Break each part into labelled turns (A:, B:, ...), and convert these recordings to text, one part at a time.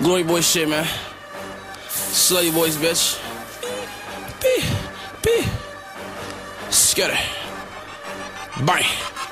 A: Glory boy shit, man. Slutty boys, bitch. Scatter. Bang.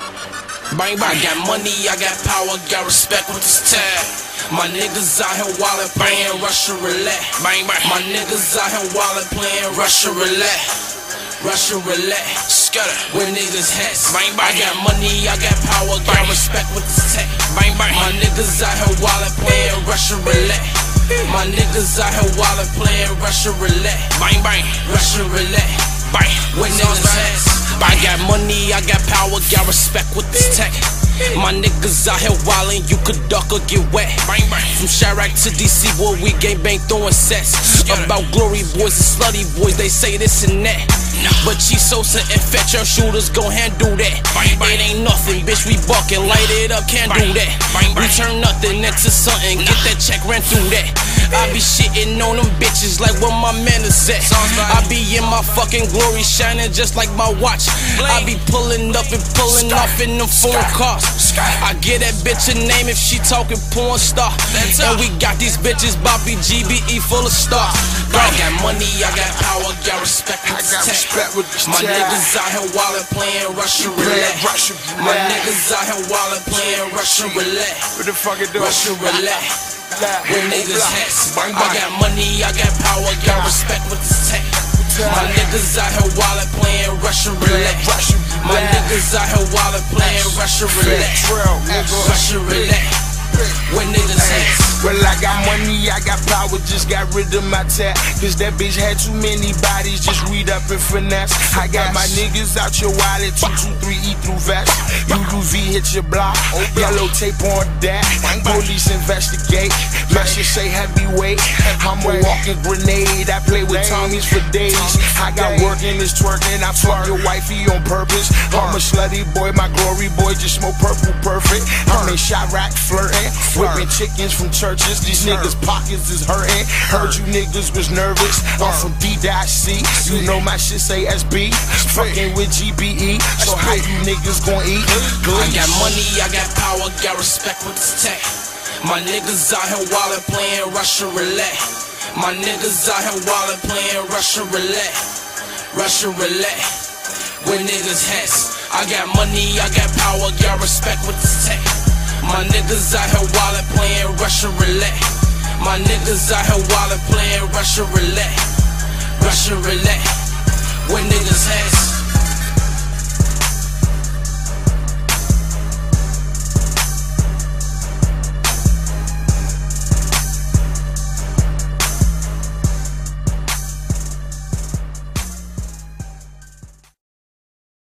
A: Bang, bang. I got money, I got power, got respect with this tag. My niggas out here wildin', playing Russian roulette. Bang, bang. My niggas out here wildin', playing Russian roulette. Russian roulette. Scatter. With niggas hats. Bang, bang. I got money, I got power, got respect with this tag. Bang, bang. My niggas out here wildin', playing Russian roulette. My niggas out here wildin', playing Russian roulette. Bang, bang. Russian roulette. Bang. With niggas hats. I got money, I got power, got respect with this tech. My niggas out here wildin', you could duck or get wet. Bang, bang. From Chirac to DC, boy, we gang bang throwing sets. About glory boys and slutty boys, they say this and that. But Chisosa and Fetcher shooters gon' handle that. Bang, bang. It ain't nothing, bitch, we buckin', light it up, can't do that. Bang, bang. We turn nothing into something, get that check, ran through that. I be shitting on them bitches like where my man is at. I be in my fucking glory shining just like my watch. I be pulling up and pulling off in them foreign cars. I get that bitch a name if she talking porn star. And we got these bitches Bobby GBE full of stars. I got money, I got power, got respect with this tech. My niggas out here wildin' playing Russian roulette. My niggas out here wildin' playing Russian roulette.
B: What the fuck it do?
A: Russian roulette. With niggas hats. I got money, I got power, got respect with this tech. My niggas out here wildin' playing Russian roulette. My niggas out here wildin' playing Russian roulette. Russian roulette. With niggas hats.
B: Well, I got money, I got power, just got rid of my tap. Cause that bitch had too many bodies, just read up and finesse. I got my niggas out your wallet, 223E through vest. UUV hit your block, yellow tape on that. Police investigate, my shit say heavyweight. I'm a walking grenade, I play with Tommies for days. I got work in this twerking, I fuck your wifey on purpose. I'm a slutty boy, my glory boy just smoke purple perfect. I'm in Chirac flirting, whipping chickens from churches. These niggas' pockets is hurting. Heard you niggas was nervous. I'm from D.C. You know my shit say SB. Fucking with GBE. So how you niggas gon' eat?
A: I got money, I got power, got respect with this tech. My niggas out here wildin' playing Russian roulette. My niggas out here wildin' playing Russian roulette. Russian roulette. With niggas hats. I got money, I got power, got respect with this tech. My niggas out here wildin' playing Russian roulette. My niggas out here wildin' playing Russian roulette. Russian roulette. With niggas hats.